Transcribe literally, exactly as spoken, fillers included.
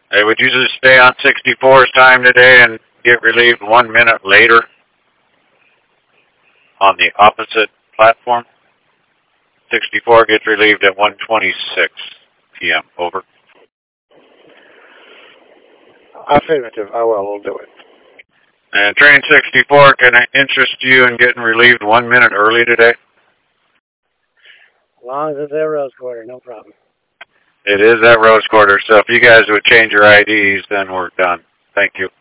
Hey, would you just stay on sixty-four's time today and get relieved one minute later on the opposite platform? sixty-four gets relieved at one twenty-six p m Over. Affirmative. I will. We'll do it. And train sixty-four, can I interest you in getting relieved one minute early today? As long as it's at Rose Quarter, no problem. It is at Rose Quarter, so if you guys would change your I Ds, then we're done. Thank you.